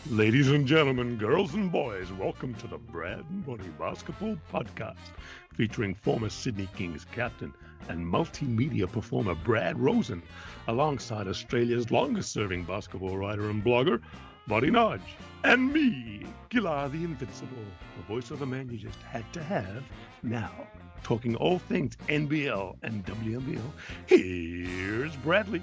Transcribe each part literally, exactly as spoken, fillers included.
Ladies and gentlemen, girls and boys, welcome to the Brad and Buddy Basketball Podcast, featuring former Sydney Kings captain and multimedia performer Brad Rosen, alongside Australia's longest-serving basketball writer and blogger, Buddy Nodge, and me, Gila the Invincible, the voice of the man you just had to have now, talking all things N B L and W N B L. Here's Bradley.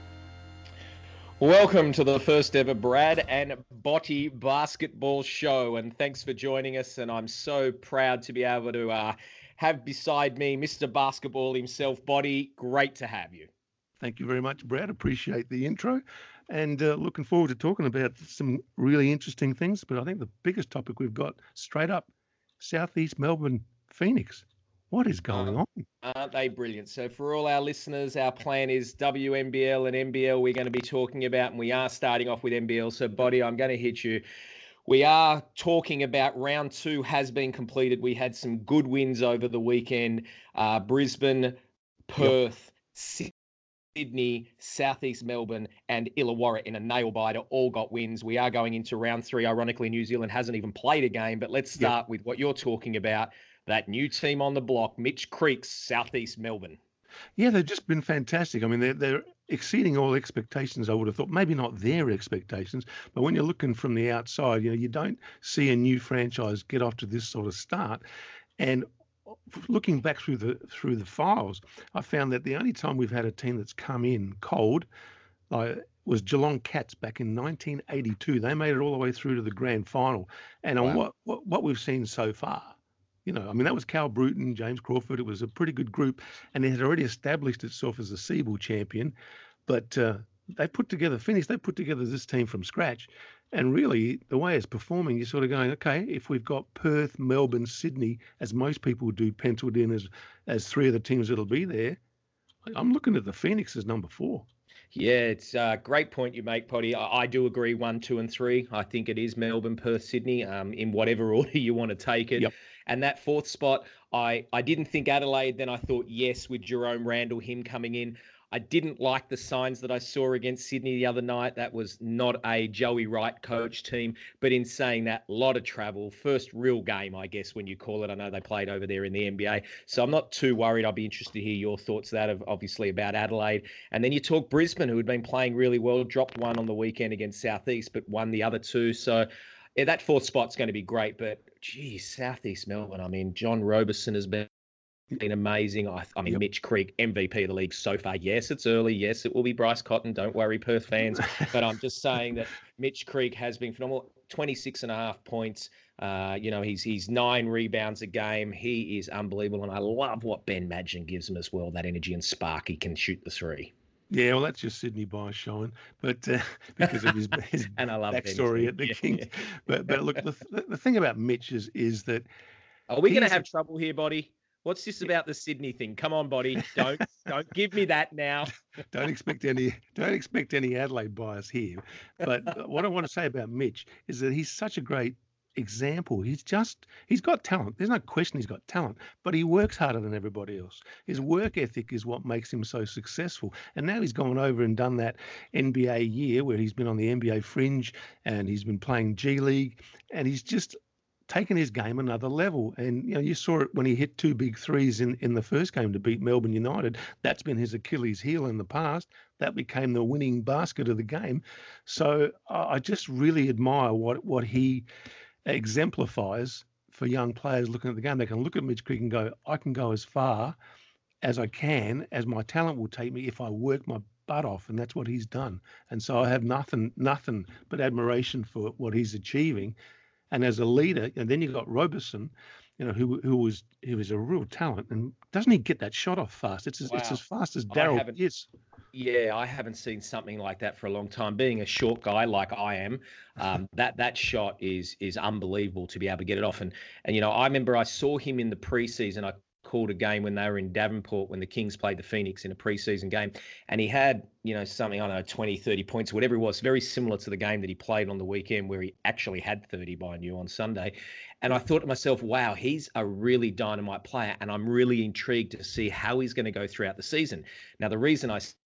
Welcome to the first ever Brad and Botty Basketball Show, and thanks for joining us. And I'm so proud to be able to uh, have beside me Mister Basketball himself, Botty. Great to have you. Thank you very much, Brad. Appreciate the intro, and uh, looking forward to talking about some really interesting things. But I think the biggest topic we've got straight up, Southeast Melbourne Phoenix. What is going on? Aren't they brilliant? So for all our listeners, our plan is W N B L and N B L we're going to be talking about, and we are starting off with N B L. So, Botty, I'm going to hit you. We are talking about round two has been completed. We had some good wins over the weekend. Uh, Brisbane, Perth, yep. Sydney, Southeast Melbourne, and Illawarra in a nail-biter all got wins. We are going into round three. Ironically, New Zealand hasn't even played a game, but let's start yep. with what you're talking about. That new team on the block, Mitch Creek's Southeast Melbourne. Yeah, they've just been fantastic. I mean, they're, they're exceeding all expectations, I would have thought. Maybe not their expectations, but when you're looking from the outside, you know, you don't see a new franchise get off to this sort of start. And looking back through the through the files, I found that the only time we've had a team that's come in cold uh, was Geelong Cats back in nineteen eighty-two. They made it all the way through to the grand final. And wow. on what, what, what we've seen so far, you know, I mean, that was Cal Bruton, James Crawford. It was a pretty good group, and it had already established itself as a Seabull champion. But uh, they put together, Phoenix, they put together this team from scratch. And really, the way it's performing, you're sort of going, okay, if we've got Perth, Melbourne, Sydney, as most people do, penciled in as, as three of the teams that'll be there, I'm looking at the Phoenix as number four. Yeah, it's a great point you make, Potty. I, I do agree, one, two, and three. I think it is Melbourne, Perth, Sydney, um, in whatever order you want to take it. Yep. And that fourth spot, I, I didn't think Adelaide. Then I thought, yes, with Jerome Randall, him coming in. I didn't like the signs that I saw against Sydney the other night. That was not a Joey Wright coach team. But in saying that, a lot of travel. First real game, I guess, when you call it. I know they played over there in the N B A. So I'm not too worried. I'll be interested to hear your thoughts that of obviously about Adelaide. And then you talk Brisbane, who had been playing really well, dropped one on the weekend against Southeast, but won the other two. So yeah, that fourth spot's going to be great. But, geez, Southeast Melbourne, I mean, John Roberson has been been amazing. I, I mean, yep. Mitch Creek, M V P of the league so far. Yes, it's early. Yes, it will be Bryce Cotton. Don't worry, Perth fans. But I'm just saying that Mitch Creek has been phenomenal. twenty-six and a half points. Uh, you know, he's he's nine rebounds a game. He is unbelievable. And I love what Ben Madgen gives him as well, that energy and spark. He can shoot the three. Yeah, well, that's just Sydney bias showing, but uh, because of his, his and I love backstory at the yeah, Kings. Yeah. But but look, the, the thing about Mitch is, is that... Are we going to have trouble here, Botty? What's this about the Sydney thing? Come on, Botty. Don't don't give me that now. Don't expect any don't expect any Adelaide bias here. But what I want to say about Mitch is that he's such a great example. He's just he's got talent. There's no question he's got talent, but he works harder than everybody else. His work ethic is what makes him so successful. And now he's gone over and done that N B A year where he's been on the N B A fringe and he's been playing G League, and he's just taken his game another level. And, you know, you saw it when he hit two big threes in, in the first game to beat Melbourne United. That's been his Achilles heel in the past. That became the winning basket of the game. So I just really admire what, what he exemplifies for young players looking at the game. They can look at Mitch Creek and go, I can go as far as I can, as my talent will take me if I work my butt off. And that's what he's done. And so I have nothing, nothing but admiration for what he's achieving. And as a leader, and then you got Roberson, you know, who who was who was a real talent, and doesn't he get that shot off fast? It's as, wow. it's as fast as Daryl is. Yeah, I haven't seen something like that for a long time. Being a short guy like I am, um, that that shot is is unbelievable to be able to get it off. And and you know, I remember I saw him in the preseason. I called a game when they were in Davenport when the Kings played the Phoenix in a preseason game, and he had, you know, something, I don't know, twenty, thirty points, whatever it was, very similar to the game that he played on the weekend where he actually had thirty by new on Sunday. And I thought to myself, wow, he's a really dynamite player, and I'm really intrigued to see how he's going to go throughout the season. Now, the reason I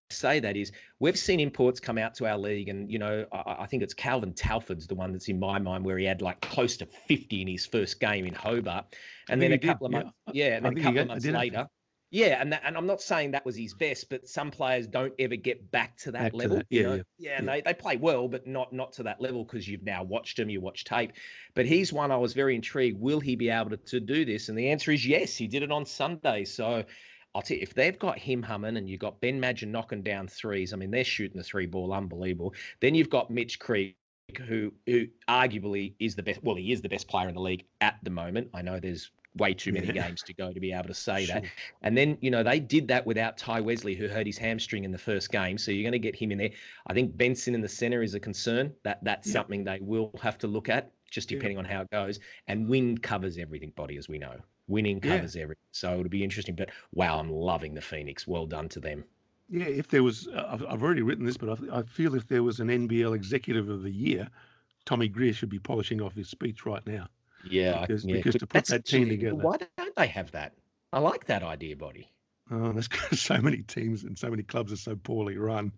say that is we've seen imports come out to our league, and you know I, I think it's Calvin Talford's the one that's in my mind where he had like close to fifty in his first game in Hobart, and then a couple of months, yeah, yeah and then a couple got, of months later. Yeah, and that, and I'm not saying that was his best, but some players don't ever get back to that back level. To that. Yeah, you know? yeah, yeah, and yeah. they they play well, but not not to that level because you've now watched him, you watch tape. But he's one I was very intrigued. Will he be able to, to do this? And the answer is yes. He did it on Sunday. So I'll tell you, if they've got him humming and you've got Ben Madgen knocking down threes, I mean, they're shooting the three ball unbelievable. Then you've got Mitch Creek, who who arguably is the best. Well, he is the best player in the league at the moment. I know there's way too many yeah. games to go to be able to say sure. that. And then, you know, they did that without Ty Wesley, who hurt his hamstring in the first game. So you're going to get him in there. I think Benson in the center is a concern. That That's yeah. something they will have to look at, just depending yeah. on how it goes. And wind covers everything, Body, as we know. Winning covers yeah. everything. So it'll be interesting. But, wow, I'm loving the Phoenix. Well done to them. Yeah, if there was, uh, I've, I've already written this, but I, I feel if there was an N B L Executive of the Year, Tommy Greer should be polishing off his speech right now. Yeah, because, yeah. because to put that team together. Why don't they have that? I like that idea, Body. Oh, that's because so many teams and so many clubs are so poorly run.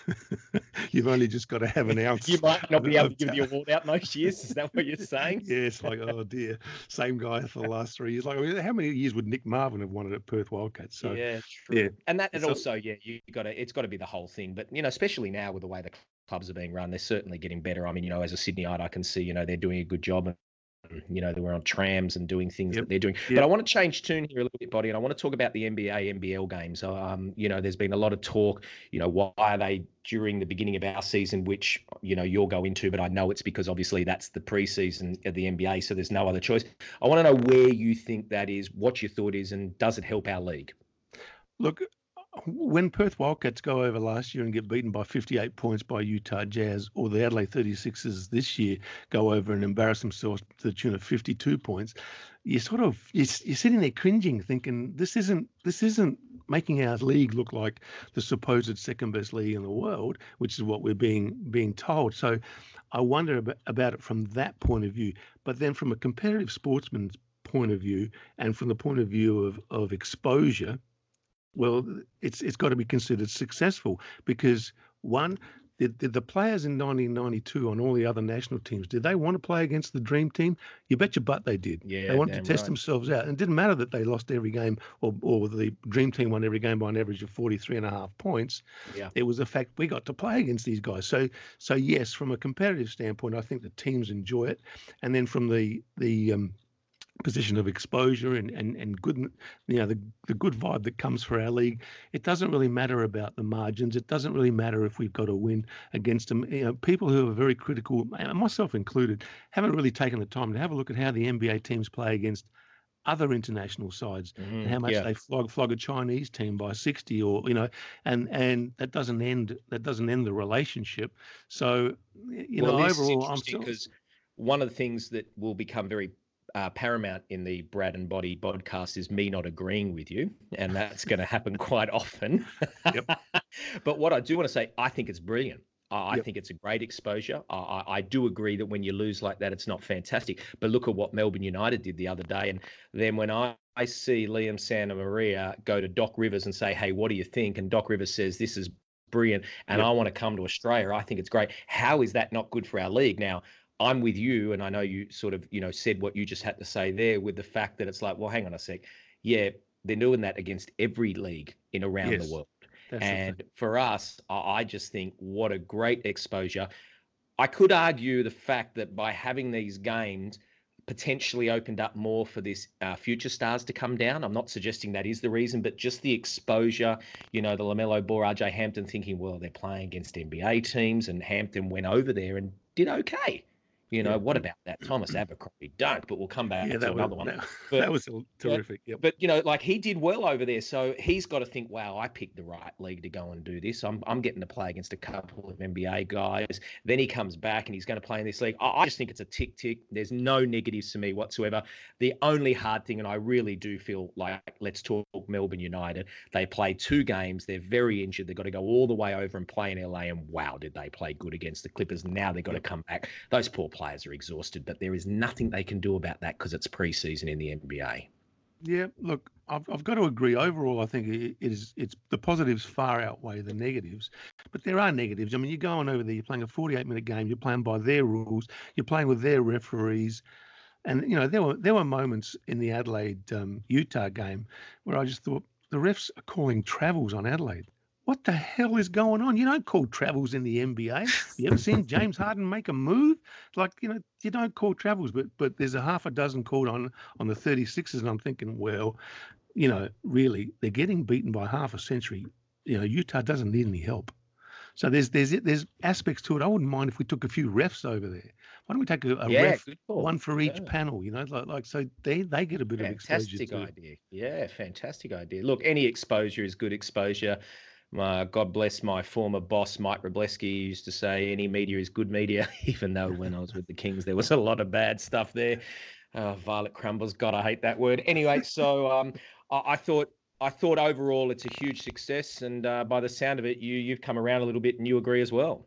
You've only just got to have an ounce. You might not be able to give the award out most years. Is that what you're saying? Yeah, it's like, oh dear, same guy for the last three years. Like, I mean, how many years would Nick Marvin have won it at Perth Wildcats? So yeah, true. Yeah. And that, and so, also, yeah, you got to. It's got to be the whole thing. But you know, especially now with the way the clubs are being run, they're certainly getting better. I mean, you know, as a Sydneyite, I can see, you know, they're doing a good job. You know, they were on trams and doing things yep. that they're doing. Yep. But I want to change tune here a little bit, Body, and I want to talk about the N B A, N B L games. Um, you know, there's been a lot of talk, you know, why are they during the beginning of our season, which, you know, you'll go into, but I know it's because obviously that's the preseason of the N B A, so there's no other choice. I want to know where you think that is, what your thought is, and does it help our league? Look, when Perth Wildcats go over last year and get beaten by fifty-eight points by Utah Jazz, or the Adelaide thirty-sixers this year go over and embarrass themselves to the tune of fifty-two points, you sort of you're, you're sitting there cringing, thinking this isn't this isn't making our league look like the supposed second best league in the world, which is what we're being being told. So I wonder about, about it from that point of view. But then from a competitive sportsman's point of view, and from the point of view of of exposure, well, it's it's got to be considered successful because, one, did, did the players in nineteen ninety-two on all the other national teams, did they want to play against the Dream Team? You bet your butt they did. Yeah, they wanted to test right. themselves out. And it didn't matter that they lost every game or, or the Dream Team won every game by an average of forty-three and a half points. Yeah. It was the fact we got to play against these guys. So, so yes, from a competitive standpoint, I think the teams enjoy it. And then from the the um, position of exposure and, and, and good, you know, the, the good vibe that comes for our league, it doesn't really matter about the margins. It doesn't really matter if we've got a win against them. You know, people who are very critical, myself included, haven't really taken the time to have a look at how the N B A teams play against other international sides mm-hmm. and how much yeah. they flog flog a Chinese team by sixty, or you know, and and that doesn't end that doesn't end the relationship. So you well, know, overall, I'm still because one of the things that will become very Uh, paramount in the Brad and Body podcast is me not agreeing with you, and that's going to happen quite often. Yep. But what I do want to say, I think it's brilliant. I Yep. think it's a great exposure. I, I I do agree that when you lose like that, it's not fantastic. But look at what Melbourne United did the other day. And then when I, I see Liam Santa Maria go to Doc Rivers and say, hey, what do you think? And Doc Rivers says, this is brilliant, and Yep. I want to come to Australia. I think it's great. How is that not good for our league? Now, I'm with you, and I know you sort of, you know, said what you just had to say there with the fact that it's like, well, hang on a sec. Yeah, they're doing that against every league in around Yes, the world. that's the And thing. for us, I I just think what a great exposure. I could argue the fact that by having these games potentially opened up more for this uh, future stars to come down. I'm not suggesting that is the reason, but just the exposure, you know, the LaMelo Ball, R J Hampton thinking, well, they're playing against N B A teams, and Hampton went over there and did okay. You know, Yeah. what about that Thomas Abercrombie dunk? But we'll come back Yeah, to that was another one. that, But that was terrific. Yep. but, you know, like he did well over there. So he's got to think, wow, I picked the right league to go and do this. I'm I'm getting to play against a couple of N B A guys. Then he comes back and he's going to play in this league. I I just think it's a tick tick. There's no negatives to me whatsoever. The only hard thing, and I really do feel like, let's talk Melbourne United. They play two games. They're very injured. They've got to go all the way over and play in L A. And wow, did they play good against the Clippers. Now they've got to come back. Those poor players are exhausted, but there is nothing they can do about that because it's preseason in the N B A. Yeah, look, I've I've got to agree. Overall, I think it, it is it's the positives far outweigh the negatives, but there are negatives. I mean, you're going over there, you're playing a forty-eight minute game, you're playing by their rules, you're playing with their referees, and you know there were there were moments in the Adelaide um, Utah game where I just thought the refs are calling travels on Adelaide. What the hell is going on? You don't call travels in the N B A. You ever seen James Harden make a move? Like, you know, you don't call travels, but but there's a half a dozen called on on the thirty-sixers, and I'm thinking, well, you know, really, they're getting beaten by half a century. You know, Utah doesn't need any help. So there's there's there's aspects to it. I wouldn't mind if we took a few refs over there. Why don't we take a, a Yeah, ref, good call. one for each Yeah. panel? You know, like like so they they get a bit of exposure Fantastic too. idea. Yeah, fantastic idea. Look, any exposure is good exposure. Uh, God bless my former boss, Mike Robleski, used to say any media is good media, even though when I was with the Kings, there was a lot of bad stuff there. Uh, Violet crumbles. God, I hate that word. Anyway, so um, I, I thought I thought overall it's a huge success, and uh, by the sound of it, you you've come around a little bit and you agree as well.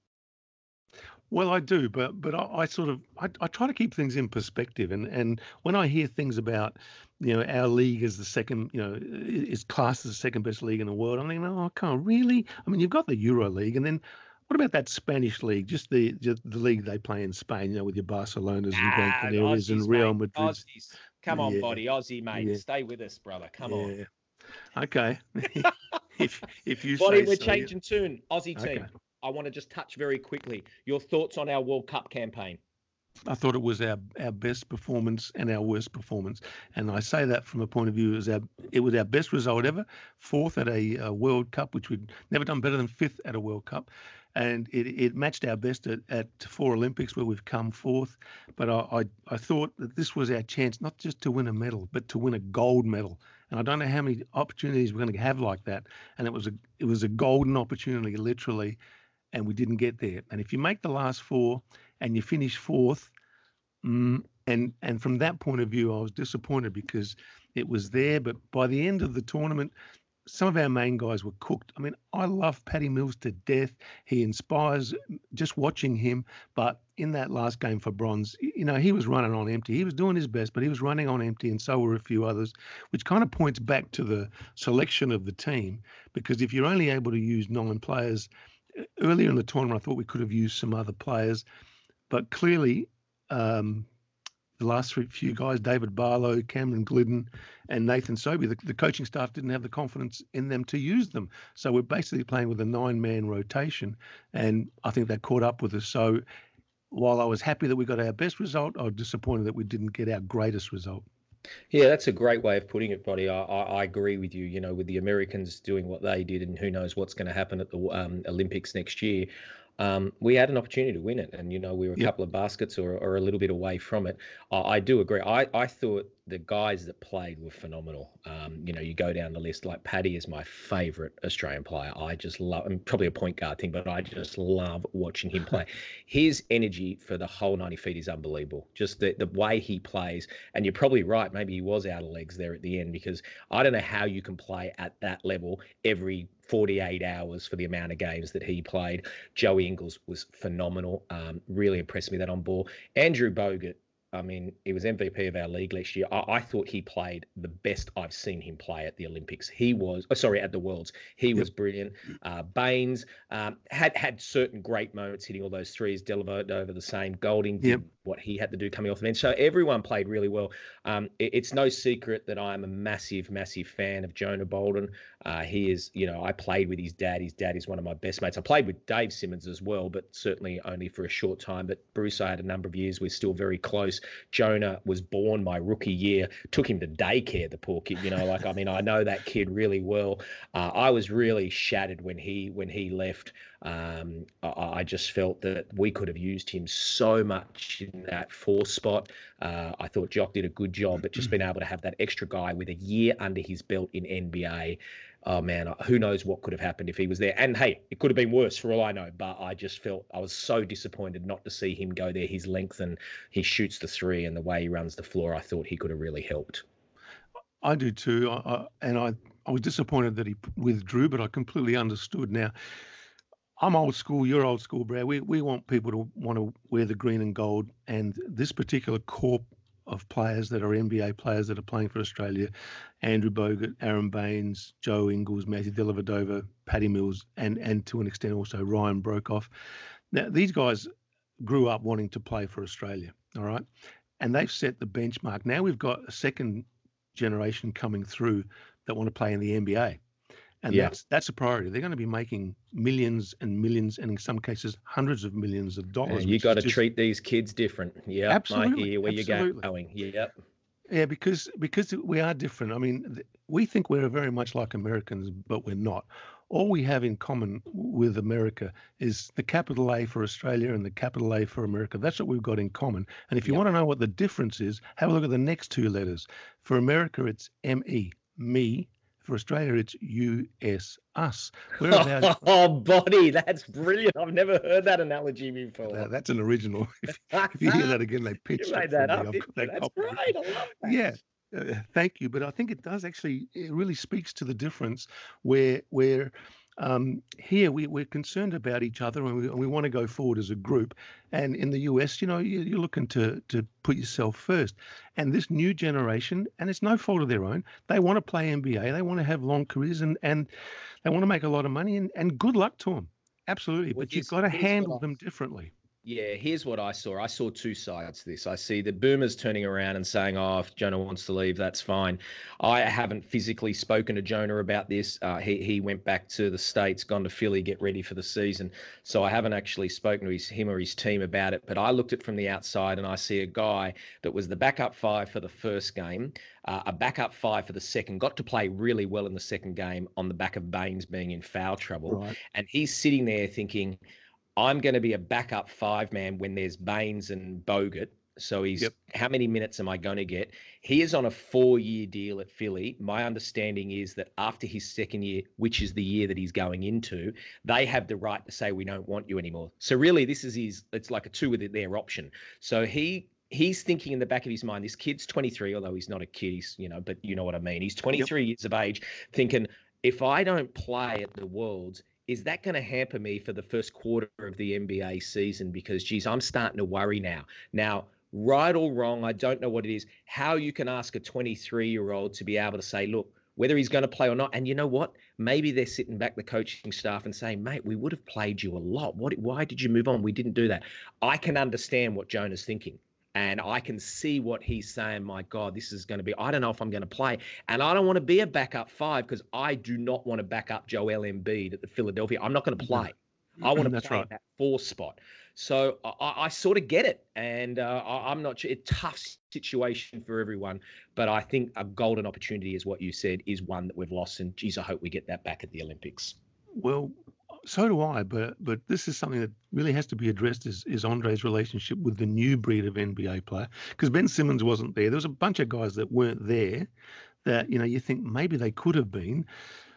Well, I do, but but I, I sort of I, I try to keep things in perspective, and and when I hear things about, you know, our league is the second, you know, i- is classed as the second best league in the world, I'm thinking, oh, I can't really. I mean, you've got the Euro League, and then what about that Spanish league? Just the just the league they play in Spain, you know, with your Barcelonas and Gran Ah, Canarias and Aussies, Real mate. Madrids. Aussies. Come on, Yeah, buddy. Aussie, mate. yeah, Stay with us, brother. Come on. yeah. Okay, if if you Buddy, say we're so. Yeah. changing tune. Aussie Okay. team. I want to just touch very quickly your thoughts on our World Cup campaign. I thought it was our our best performance and our worst performance, and I say that from a point of view as our it was our best result ever, fourth at a, a World Cup, which we'd never done better than fifth at a World Cup, and it, it matched our best at, at four Olympics where we've come fourth. But I, I I thought that this was our chance not just to win a medal, but to win a gold medal. And I don't know how many opportunities we're going to have like that. And it was a it was a golden opportunity, literally, and we didn't get there. And if you make the last four and you finish fourth, mm, and and from that point of view, I was disappointed because it was there. But by the end of the tournament, some of our main guys were cooked. I mean, I love Paddy Mills to death. He inspires just watching him. But in that last game for bronze, you know, he was running on empty. He was doing his best, but he was running on empty, and so were a few others, which kind of points back to the selection of the team. Because if you're only able to use nine players, earlier in the tournament, I thought we could have used some other players, but clearly, um, the last three, few guys, David Barlow, Cameron Glidden, and Nathan Sobey, the, the coaching staff didn't have the confidence in them to use them. So we're basically playing with a nine-man rotation, and I think that caught up with us. So while I was happy that we got our best result, I was disappointed that we didn't get our greatest result. Yeah, that's a great way of putting it, buddy. I, I, I agree with you. You know, with the Americans doing what they did, and who knows what's going to happen at the um, Olympics next year. Um, we had an opportunity to win it, and you know we were a Yep. couple of baskets or, or a little bit away from it. I, I do agree. I, I thought the guys that played were phenomenal. Um, you know, you go down the list, like Paddy is my favourite Australian player. I just love, and probably a point guard thing, but I just love watching him play. His energy for the whole ninety feet is unbelievable. Just the, the way he plays, and you're probably right. Maybe he was out of legs there at the end, because I don't know how you can play at that level every forty-eight hours for the amount of games that he played. Joey Ingles was phenomenal. Um, really impressed me that on ball. Andrew Bogut, I mean, he was M V P of our league last year. I, I thought he played the best I've seen him play at the Olympics. He was, oh, sorry, at the Worlds. He Yep. was brilliant. Uh, Baines um, had had certain great moments hitting all those threes. Dellavedova the same. Golding did Yep. what he had to do coming off the bench. So everyone played really well. Um, it, it's no secret that I'm a massive, massive fan of Jonah Bolden. Uh, he is, you know, I played with his dad. His dad is one of my best mates. I played with Dave Simmons as well, but certainly only for a short time. But Bruce, I had a number of years. We're still very close. Jonah was born my rookie year. Took him to daycare, the poor kid. You know, like I mean, I know that kid really well. Uh, I was really shattered when he when he left. Um, I, I just felt that we could have used him so much in that four spot. Uh, I thought Jock did a good job, but just being able to have that extra guy with a year under his belt in N B A. Oh man, who knows what could have happened if he was there? And hey, it could have been worse for all I know. But I just felt I was so disappointed not to see him go there. His length, and he shoots the three, and the way he runs the floor, I thought he could have really helped. I do too. I, I, and I, I was disappointed that he withdrew, but I completely understood. Now, I'm old school, you're old school, Brad. We we want people to want to wear the green and gold, and this particular corp of players that are N B A players that are playing for Australia: Andrew Bogut, Aaron Baines, Joe Ingles, Matthew Dellavedova, Paddy Mills, and and to an extent also Ryan Broekhoff. Now these guys grew up wanting to play for Australia, all right, and they've set the benchmark. Now we've got a second generation coming through that want to play in the N B A. And Yeah. that's that's a priority. They're going to be making millions and millions, and in some cases, hundreds of millions of dollars. And you which got to is just- treat these kids different. Yeah, Absolutely, I hear where absolutely. you're going. Yep. Yeah, because because we are different. I mean, th- we think we're very much like Americans, but we're not. All we have in common with America is the capital A for Australia and the capital A for America. That's what we've got in common. And if you Yep. want to know what the difference is, have a look at the next two letters. For America, it's M E, me. For Australia, it's U S, us. We're about, Oh, body, that's brilliant. I've never heard that analogy before. uh, that's an original. If, if you hear that again, they pitched You it made from that me. up. I've didn't got you? that That's copy. great. I love that. Yeah. Uh, thank you, but I think it does actually. It really speaks to the difference where where um, here we, we're concerned about each other and we, and we want to go forward as a group. And in the U S, you know, you, you're looking to to put yourself first. And this new generation, and it's no fault of their own, they want to play N B A, they want to have long careers, and and they want to make a lot of money. And, and good luck to them, absolutely. Well, But you've here's- got to here's what handle I- them differently. Yeah, here's what I saw. I saw two sides to this. I see the boomers turning around and saying, oh, if Jonah wants to leave, that's fine. I haven't physically spoken to Jonah about this. Uh, he, he went back to the States, gone to Philly, get ready for the season. So I haven't actually spoken to his, him or his team about it. But I looked at it from the outside and I see a guy that was the backup five for the first game, uh, a backup five for the second, got to play really well in the second game on the back of Baines being in foul trouble. Right. And he's sitting there thinking, I'm going to be a backup five man when there's Baines and Bogut. So he's Yep. how many minutes am I going to get? He is on a four-year deal at Philly. My understanding is that after his second year, which is the year that he's going into, they have the right to say we don't want you anymore. So really, this is his. It's like a two with their option. So he. He's thinking in the back of his mind, this kid's twenty-three, although he's not a kid, he's, you know, but you know what I mean. He's twenty-three years of age, thinking, if I don't play at the Worlds, is that going to hamper me for the first quarter of the N B A season? Because, geez, I'm starting to worry now. Now, right or wrong, I don't know what it is, how you can ask a twenty-three-year-old to be able to say, look, whether he's going to play or not. And you know what? Maybe they're sitting back, the coaching staff, and saying, mate, we would have played you a lot. What? Why did you move on? We didn't do that. I can understand what Jonah's thinking. And I can see what he's saying. My God, this is going to be, I don't know if I'm going to play. And I don't want to be a backup five because I do not want to back up Joel Embiid at the Philadelphia. I'm not going to play. I want to That's play right. that four spot. So I, I sort of get it. And uh, I, I'm not sure. It's a tough situation for everyone. But I think a golden opportunity, is what you said, is one that we've lost. And geez, I hope we get that back at the Olympics. Well, so do I, but but this is something that really has to be addressed, is, is Andre's relationship with the new breed of N B A player. Because Ben Simmons wasn't there. There was a bunch of guys that weren't there that, you know, you think maybe they could have been.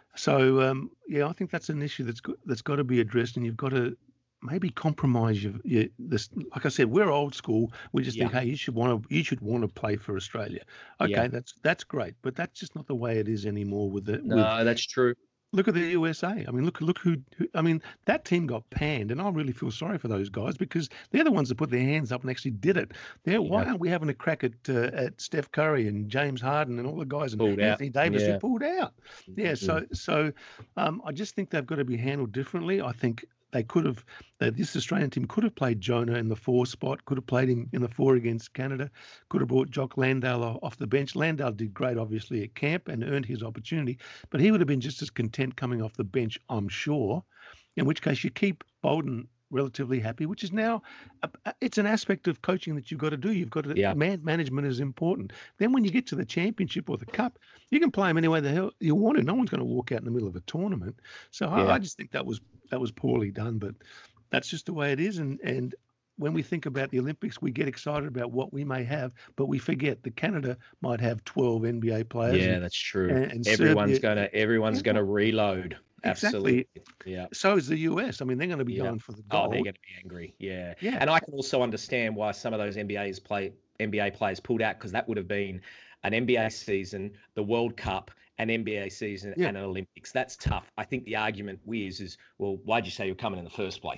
So, um, yeah, I think that's an issue that's got, that's got to be addressed, and you've got to maybe compromise your, your this. Like I said, we're old school. We just think, Yeah. hey, you should want to you should want to play for Australia. Okay, Yeah. that's that's great, but that's just not the way it is anymore with the with No, that's true. Look at the U S A. I mean, look, look who, who. I mean, that team got panned, and I really feel sorry for those guys because they're the ones that put their hands up and actually did it. They're, Why Yeah. aren't we having a crack at uh, at Steph Curry and James Harden and all the guys and Pulled out. Anthony Davis Yeah. who pulled out? Yeah. Mhm. So, so um, I just think they've got to be handled differently. I think they could have. That this Australian team could have played Jonah in the four spot. Could have played him in the four against Canada. Could have brought Jock Landale o- off the bench. Landale did great, obviously, at camp and earned his opportunity. But he would have been just as content coming off the bench, I'm sure. In which case, you keep Bolden relatively happy, which is now a, a- it's an aspect of coaching that you've got to do. You've got to Yeah. man management is important. Then when you get to the championship or the cup, you can play them any way the hell you want to. No one's going to walk out in the middle of a tournament. So I, Yeah. I just think that was that was poorly done. But that's just the way it is. And and when we think about the Olympics, we get excited about what we may have, but we forget that Canada might have twelve N B A players. Yeah, and that's true. and- and everyone's Serbia- gonna everyone's Yeah. gonna reload. Exactly. Absolutely. Yeah. so is the U S. I mean, they're going to be Yeah. going for the Oh, gold. they're going to be angry. Yeah. Yeah. And I can also understand why some of those N B A's play N B A players pulled out, because that would have been an N B A season, the World Cup, an N B A season, Yeah. and an Olympics. That's tough. I think the argument is, is well, why'd you say you're coming in the first place?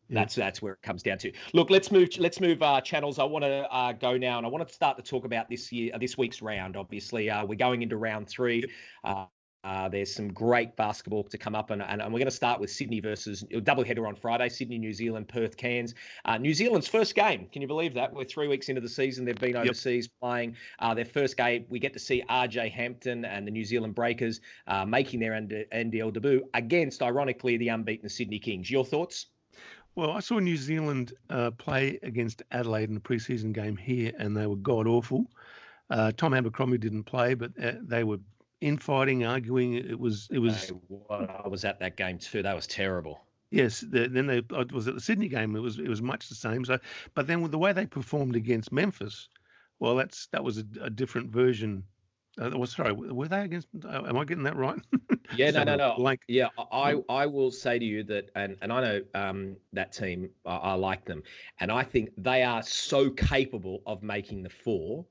That's that's where it comes down to. Look, let's move. Let's move uh, channels. I want to uh, go now, and I want to start to talk about this year, uh, this week's round. Obviously, uh, we're going into round three. Uh, uh, there's some great basketball to come up, and, and, and we're going to start with Sydney versus doubleheader on Friday. Sydney, New Zealand, Perth, Cairns. Uh, New Zealand's first game. Can you believe that? We're three weeks into the season. They've been overseas yep. playing uh, their first game. We get to see R J Hampton and the New Zealand Breakers uh, making their N D L debut against, ironically, the unbeaten Sydney Kings. Your thoughts? Well, I saw New Zealand uh, play against Adelaide in a preseason game here, and they were god-awful. Uh, Tom Abercrombie didn't play, but uh, they were infighting, arguing. It was it was. I was at that game too. That was terrible. Yes, the, then they I was at the Sydney game. It was it was much the same. So, but then with the way they performed against Memphis, well, that's that was a, a different version. Uh, well, sorry, were they against? Uh, am I getting that right? Yeah, no, no, no. Like, yeah, I, I will say to you that, and, and I know um, that team, I, I like them, and I think they are so capable of making the four,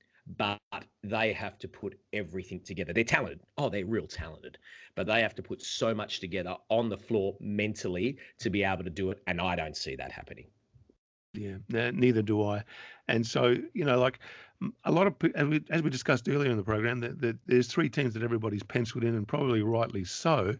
but they have to put everything together. They're talented. Oh, they're real talented, but they have to put so much together on the floor mentally to be able to do it, and I don't see that happening. Yeah, neither do I. And so, you know, like a lot of, as we, as we discussed earlier in the program, that, that there's three teams that everybody's penciled in, and probably rightly so.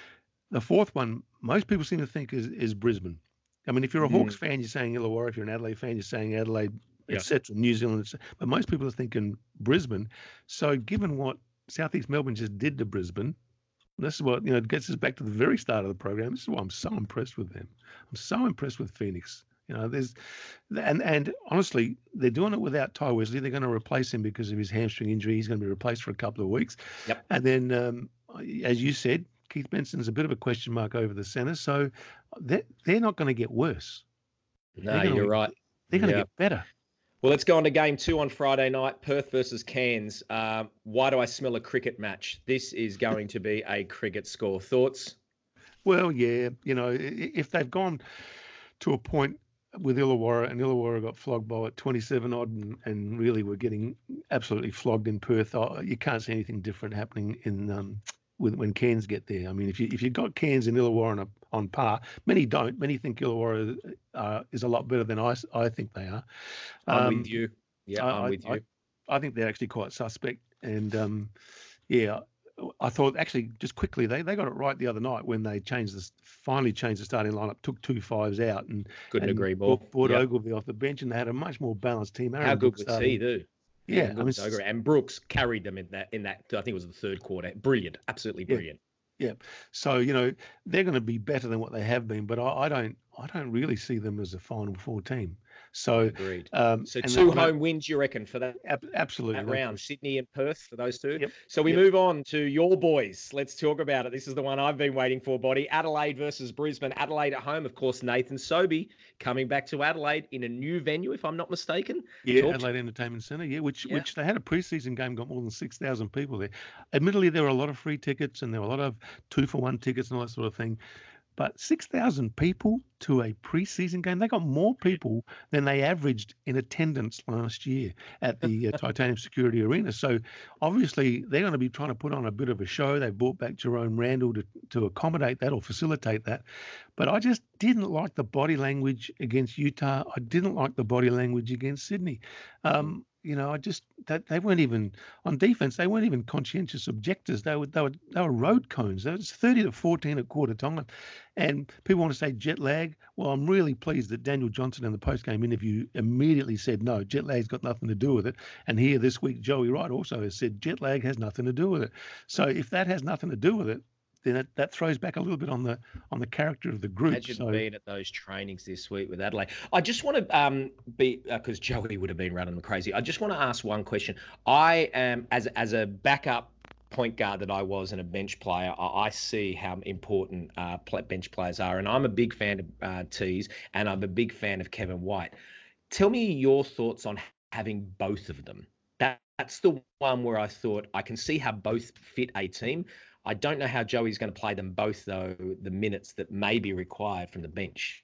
The fourth one, most people seem to think is, is Brisbane. I mean, if you're a mm. Hawks fan, you're saying Illawarra. If you're an Adelaide fan, you're saying Adelaide, yeah. et cetera, New Zealand. But most people are thinking Brisbane. So given what Southeast Melbourne just did to Brisbane, this is what, you know, it gets us back to the very start of the program. This is why I'm so impressed with them. I'm so impressed with Phoenix. You know, there's, and and honestly, they're doing it without Ty Wesley. They're going to replace him because of his hamstring injury. He's going to be replaced for a couple of weeks. Yep. And then, um, as you said, Keith Benson's a bit of a question mark over the centre. So they're, they're not going to get worse. No, you're be, right. They're going to yeah. get better. Well, let's go on to game two on Friday night, Perth versus Cairns. Uh, why do I smell a cricket match? This is going to be a cricket score. Thoughts? Well, yeah, you know, if they've gone to a point with Illawarra, and Illawarra got flogged by it, twenty-seven odd, and, and really we're getting absolutely flogged in Perth. Oh, you can't see anything different happening in um, with when Cairns get there. I mean, if you if you've got Cairns and Illawarra on, a, on par, many don't. Many think Illawarra uh, is a lot better than I, I think they are. I'm um, with you. Yeah, I, I'm with I, you. I, I think they're actually quite suspect, and um, yeah. I thought actually just quickly they, they got it right the other night when they changed this finally changed the starting lineup, took two fives out, and couldn't and agree more. Brought, brought yep. Ogilvie off the bench, and they had a much more balanced team. Aaron How good Brooks was started. he, too? Yeah, I mean, and Brooks carried them in that in that. I think it was the third quarter. Brilliant, absolutely brilliant. Yeah. yeah. So you know they're going to be better than what they have been, but I, I don't I don't really see them as a Final Four team. So, agreed. Um, so two home that, wins, you reckon, for that? Ab- absolutely. That round, Sydney and Perth for those two. Yep. So we yep. move on to your boys. Let's talk about it. This is the one I've been waiting for, Body. Adelaide versus Brisbane. Adelaide at home, of course. Nathan Sobey coming back to Adelaide in a new venue, if I'm not mistaken. Yeah, Talk Adelaide to... Entertainment Centre. Yeah, which yeah. which they had a preseason game, got more than six thousand people there. Admittedly, there were a lot of free tickets and there were a lot of two for one tickets and all that sort of thing. But six thousand people to a preseason game, they got more people than they averaged in attendance last year at the uh, Titanium Security Arena. So obviously they're going to be trying to put on a bit of a show. They brought back Jerome Randall to, to accommodate that or facilitate that. But I just didn't like the body language against Utah. I didn't like the body language against Sydney. Um, You know, I just that they weren't even on defense. They weren't even conscientious objectors. They were they were they were road cones. It was thirty to fourteen at quarter time, and people want to say jet lag. Well, I'm really pleased that Daniel Johnson in the post game interview immediately said no, jet lag's got nothing to do with it. And here this week, Joey Wright also has said jet lag has nothing to do with it. So if that has nothing to do with it, then it, that throws back a little bit on the on the character of the group. Imagine so, being at those trainings this week with Adelaide. I just want to um, be because uh, Joey would have been running them crazy. I just want to ask one question. I am as as a backup point guard that I was and a bench player. I, I see how important uh, bench players are, and I'm a big fan of uh, Tees, and I'm a big fan of Kevin White. Tell me your thoughts on having both of them. That that's the one where I thought I can see how both fit a team. I don't know how Joey's going to play them both, though, the minutes that may be required from the bench.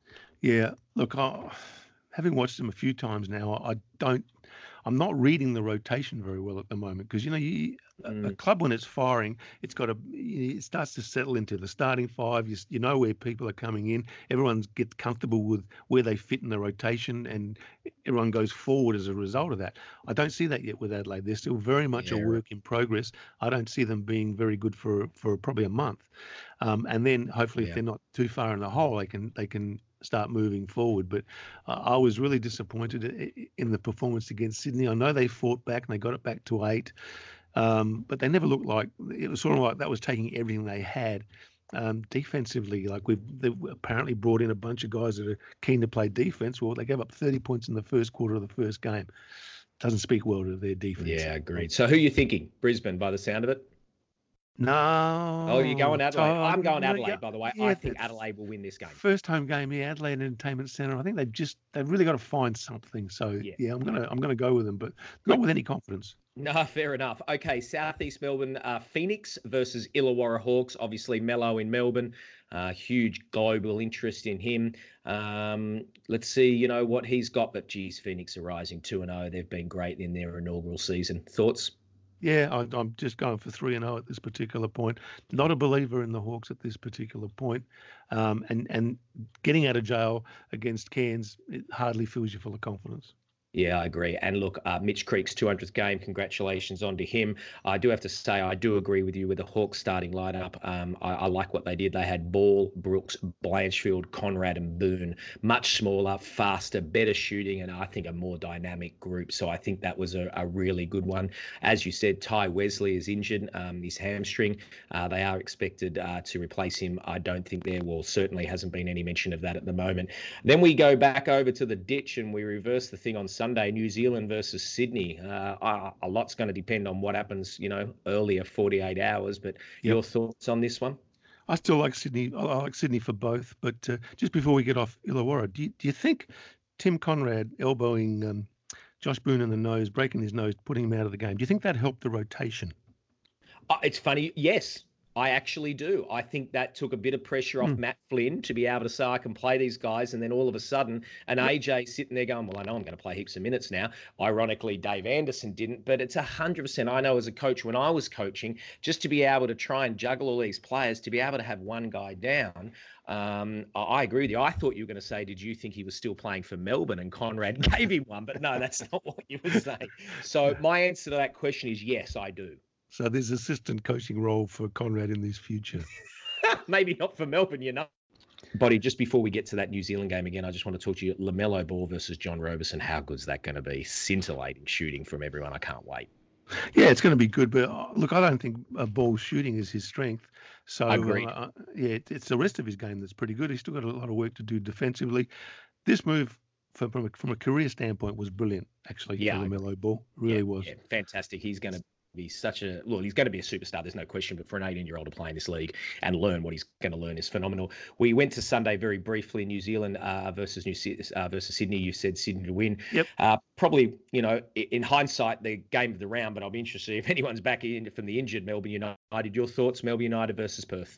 Yeah, look, I, having watched them a few times now, I don't, I'm not reading the rotation very well at the moment because, you know, you, a, a club when it's firing, it's got a it starts to settle into the starting five. You, you know where people are coming in. Everyone gets comfortable with where they fit in the rotation, and everyone goes forward as a result of that. I don't see that yet with Adelaide. They're still very much Yeah. a work in progress. I don't see them being very good for for probably a month, um, and then hopefully Yeah. if they're not too far in the hole, they can they can start moving forward. But uh, I was really disappointed in the performance against Sydney. I know they fought back and they got it back to eight. Um, but they never looked like it was sort of like that was taking everything they had um, defensively. Like we've they've apparently brought in a bunch of guys that are keen to play defense. Well, they gave up thirty points in the first quarter of the first game. Doesn't speak well to their defense. Yeah, agreed. So who are you thinking? Brisbane, by the sound of it? No. Oh, you're going Adelaide. Tom, I'm going no, Adelaide, yeah, by the way. yeah, I think that's Adelaide will win this game. First home game, yeah, Adelaide Entertainment Centre. I think they've just they've really got to find something. So Yeah. yeah, I'm gonna I'm gonna go with them, but not with any confidence. No, fair enough. Okay, Southeast Melbourne, uh, Phoenix versus Illawarra Hawks. Obviously, Mello in Melbourne. Uh, huge global interest in him. Um, let's see, you know, what he's got. But, geez, Phoenix are rising two and oh. They've been great in their inaugural season. Thoughts? Yeah, I, I'm just going for three and zero at this particular point. Not a believer in the Hawks at this particular point, um, and and getting out of jail against Cairns, it hardly fills you full of confidence. Yeah, I agree. And look, uh, Mitch Creek's two hundredth game, congratulations on to him. I do have to say, I do agree with you with the Hawks starting lineup. Um, I, I like what they did. They had Ball, Brooks, Blanchfield, Conrad and Boone. Much smaller, faster, better shooting, and I think a more dynamic group. So I think that was a, a really good one. As you said, Ty Wesley is injured, um, his hamstring. Uh, they are expected uh, to replace him. I don't think there will, certainly hasn't been any mention of that at the moment. Then we go back over to the ditch and we reverse the thing on Sunday, New Zealand versus Sydney. Uh, a, a lot's going to depend on what happens, you know, earlier forty-eight hours. But yep. Your thoughts on this one? I still like Sydney. I like Sydney for both. But uh, just before we get off Illawarra, do you, do you think Tim Conrad elbowing um, Josh Boone in the nose, breaking his nose, putting him out of the game, do you think that helped the rotation? Uh, it's funny. Yes. I actually do. I think that took a bit of pressure off mm. Matt Flynn to be able to say, I can play these guys. And then all of a sudden, an yep. A J sitting there going, well, I know I'm going to play heaps of minutes now. Ironically, Dave Anderson didn't, but it's one hundred percent. I know as a coach, when I was coaching, just to be able to try and juggle all these players, to be able to have one guy down, um, I agree with you. I thought you were going to say, did you think he was still playing for Melbourne and Conrad gave him one? But no, that's not what you would say. So my answer to that question is yes, I do. So there's assistant coaching role for Conrad in this future. Maybe not for Melbourne, you know. Buddy, just before we get to that New Zealand game again, I just want to talk to you. LaMelo Ball versus John Roberson. How good's that going to be? Scintillating shooting from everyone. I can't wait. Yeah, it's going to be good. But uh, look, I don't think uh, Ball shooting is his strength. So Agreed. Uh, yeah, it, it's the rest of his game that's pretty good. He's still got a lot of work to do defensively. This move, from from a, from a career standpoint, was brilliant. Actually, yeah, for LaMelo Ball, really yeah, was. Yeah, fantastic. He's going to be such a well he's going to be a superstar, there's no question, but for an eighteen year old to play in this league and learn what he's going to learn is phenomenal. We went to Sunday very briefly. New Zealand uh, versus New uh, versus Sydney. You said Sydney to win. Yep. Uh, probably, you know, in hindsight, the game of the round, but I'll be interested if anyone's back in from the injured Melbourne United. Your thoughts? Melbourne United versus Perth.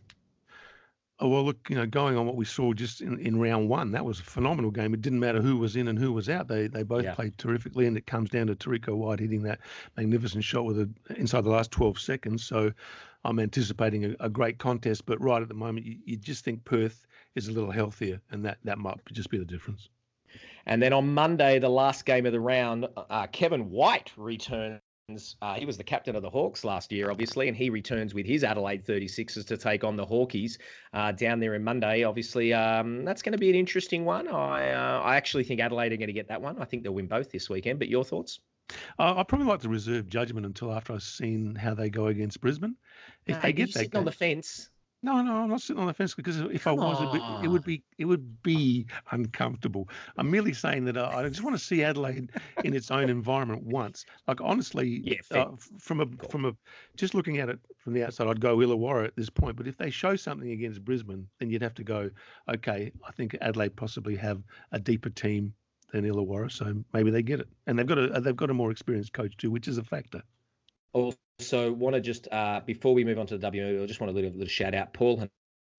Oh, well, look, you know, going on what we saw just in, in round one, that was a phenomenal game. It didn't matter who was in and who was out. They they both yeah. played terrifically, and it comes down to Tariko White hitting that magnificent shot with a, inside the last twelve seconds. So I'm anticipating a, a great contest, but right at the moment, you, you just think Perth is a little healthier, and that, that might just be the difference. And then on Monday, the last game of the round, uh, Kevin White returns. Uh, he was the captain of the Hawks last year, obviously, and he returns with his Adelaide thirty-sixers to take on the Hawkies uh, down there in Monday. Obviously, um, that's going to be an interesting one. I uh, I actually think Adelaide are going to get that one. I think they'll win both this weekend. But your thoughts? Uh, I'd probably like to reserve judgment until after I've seen how they go against Brisbane. If uh, they get that sitting game, on the fence. No, no, I'm not sitting on the fence because if Come I was, it would, it would be it would be uncomfortable. I'm merely saying that I just want to see Adelaide in its own environment once. Like honestly, yeah, uh, from a cool. from a just looking at it from the outside, I'd go Illawarra at this point. But if they show something against Brisbane, then you'd have to go, okay, I think Adelaide possibly have a deeper team than Illawarra, so maybe they get it. And they've got a they've got a more experienced coach too, which is a factor. Also, want to just, uh, before we move on to the W, I just want a little, little shout out. Paul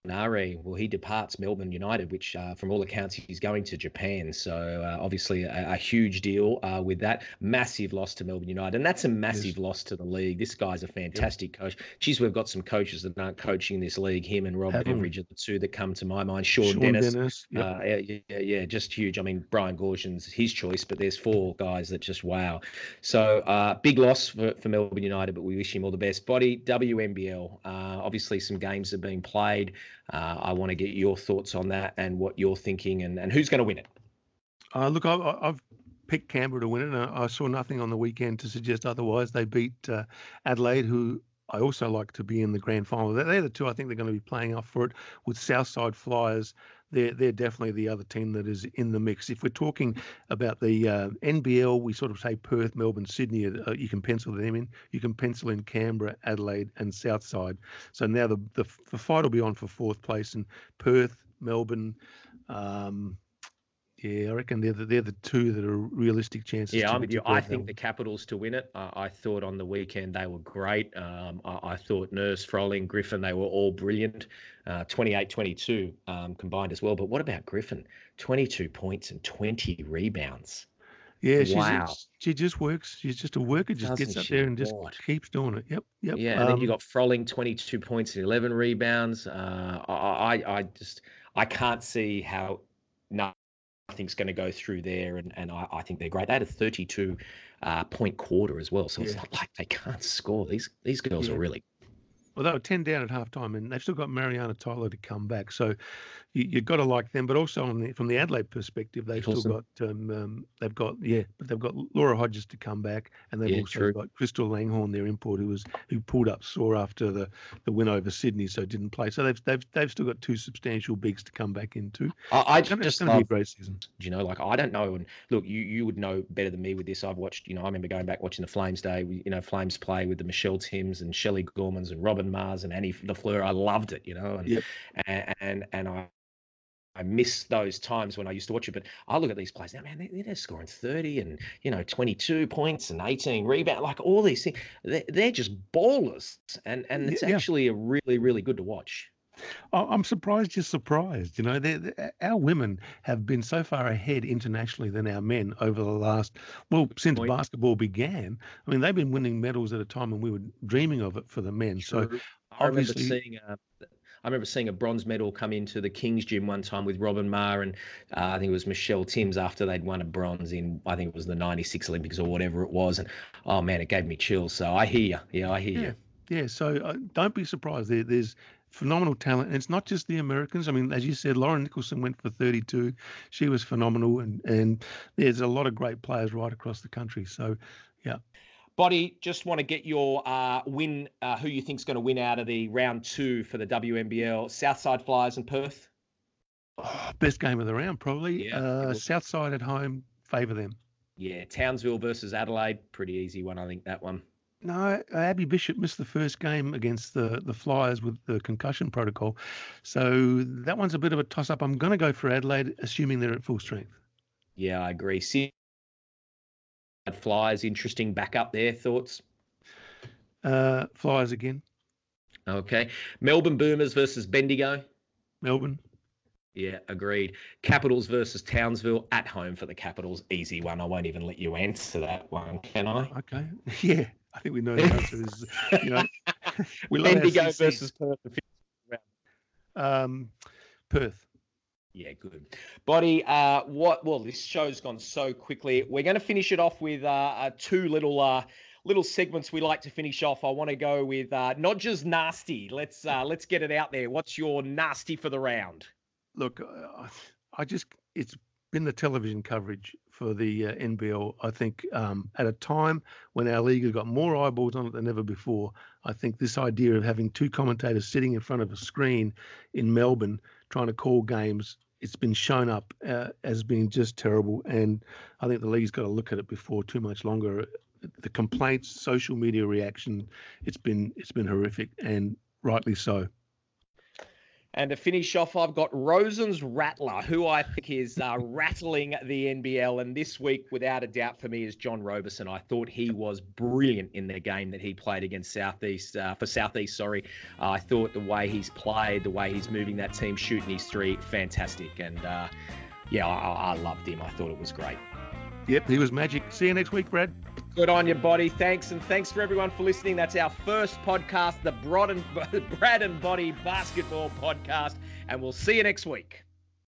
Nare, well, he departs Melbourne United, which uh, from all accounts, he's going to Japan. So uh, obviously a, a huge deal uh, with that. Massive loss to Melbourne United. And that's a massive Yes. loss to the league. This guy's a Yep. fantastic coach. Geez, we've got some coaches that aren't coaching this league. Him and Rob Haven't we? Beveridge are the two that come to my mind. Sean, Sean Dennis. Dennis. Yep. Uh, yeah, yeah, yeah, just huge. I mean, Brian Gorshin's his choice, but there's four guys that just wow. So uh, big loss for, for Melbourne United, but we wish him all the best. Body, W N B L. Uh, obviously, some games are being played. Uh, I want to get your thoughts on that and what you're thinking and, and who's going to win it. Uh, look, I, I- I've picked Canberra to win it, and I I saw nothing on the weekend to suggest otherwise. They beat uh, Adelaide, who I also like to be in the grand final. They're, they're the two I think they're going to be playing up for it. With Southside Flyers, they're they're definitely the other team that is in the mix. If we're talking about the uh, N B L, we sort of say Perth, Melbourne, Sydney. Uh, you can pencil them in. You can pencil in Canberra, Adelaide, and Southside. So now the the, the fight will be on for fourth place, and Perth, Melbourne. Um, yeah, I reckon they're the, they're the two that are realistic chances. Yeah, to, I'm with to you. I grab that think one. the Capitals to win it. Uh, I thought on the weekend they were great. Um, I, I thought Nurse, Froling, Griffin, they were all brilliant. Uh, twenty-eight twenty-two um, combined as well. But what about Griffin? twenty-two points and twenty rebounds. Yeah, she's Wow. she just works. She's just a worker. Just Doesn't gets up she? there and just What? keeps doing it. Yep, yep. Yeah, and then you Um, got Froling, twenty-two points and eleven rebounds. Uh, I, I, I just, I can't see how nothing's going to go through there, and, and I, I think they're great. They had a thirty-two uh, point quarter as well, so it's Yeah. not like they can't score. These these girls Yeah. are really. well, they were ten down at halftime, and they've still got Mariana Tyler to come back. So you, you've got to like them. But also on the, from the Adelaide perspective, they've still Nicholson. got um, um, they've got yeah, but they've got Laura Hodges to come back, and they've Yeah, also true. got Crystal Langhorn, their import, who was who pulled up sore after the, the win over Sydney, so didn't play. So they've they've they've still got two substantial bigs to come back into. I, I It's gonna, it's just gonna be a love. great season. You know, like I don't know, and look, you you would know better than me with this. I've watched, you know, I remember going back watching the Flames day. You know, Flames play with the Michelle Timms and Shelley Gormans and Robin Mars and Annie Lafleur. I loved it, you know, and Yep. and and, and I. I miss those times when I used to watch it, but I look at these players now, man, they, they're scoring thirty and, you know, twenty-two points and eighteen rebounds, like all these things. They're, they're just ballers. And, and it's Yeah. actually a really, really good to watch. I- I'm surprised you're surprised. You know, they they- our women have been so far ahead internationally than our men over the last, well, since Point. basketball began. I mean, they've been winning medals at a time when we were dreaming of it for the men. So True. I remember obviously, seeing a, I remember seeing a bronze medal come into the King's Gym one time with Robin Marr and uh, I think it was Michelle Timms after they'd won a bronze in, I think it was the ninety-six Olympics or whatever it was. And oh man, it gave me chills. So I hear you. Yeah, I hear yeah, you. yeah. So uh, don't be surprised. There, there's phenomenal talent, and it's not just the Americans. I mean, as you said, Lauren Nicholson went for thirty-two. She was phenomenal, and and there's a lot of great players right across the country. So, yeah. Body, just want to get your uh, win, uh, who you think's going to win out of the round two for the W N B L, Southside Flyers and Perth? Oh, best game of the round, probably. Yeah, it Uh, was. Southside at home, favour them. Yeah, Townsville versus Adelaide, pretty easy one, I think, that one. No, Abby Bishop missed the first game against the, the Flyers with the concussion protocol. So that one's a bit of a toss-up. I'm going to go for Adelaide, assuming they're at full strength. Yeah, I agree. Sydney Flyers, interesting backup there, thoughts? Uh, Flyers again. Okay. Melbourne Boomers versus Bendigo. Melbourne. Yeah, agreed. Capitals versus Townsville at home for the Capitals. Easy one. I won't even let you answer that one, can I? Okay. Yeah, I think we know the answer is, you know, we love our Bendigo C Cs. versus Perth. Um, Perth. Yeah, good. Body, uh, what? Well, this show's gone so quickly. We're going to finish it off with uh, uh, two little uh, little segments we like to finish off. I want to go with uh, not just nasty. Let's uh, let's get it out there. What's your nasty for the round? Look, uh, I just, it's been the television coverage for the uh, N B L. I think um, at a time when our league has got more eyeballs on it than ever before, I think this idea of having two commentators sitting in front of a screen in Melbourne trying to call games, it's been shown up uh, as being just terrible. And I think the league's got to look at it before too much longer. The complaints, social media reaction, it's been it's been horrific, and rightly so. And to finish off, I've got Rosen's Rattler, who I think is uh, rattling the N B L. And this week, without a doubt for me, is John Roberson. I thought he was brilliant in the game that he played against Southeast, uh, for Southeast, sorry. Uh, I thought the way he's played, the way he's moving that team, shooting his three, fantastic. And uh, yeah, I, I loved him. I thought it was great. Yep, he was magic. See you next week, Brad. Good on you, Body. Thanks, and thanks for everyone for listening. That's our first podcast, the Brad and, Brad and Body Basketball Podcast, and we'll see you next week.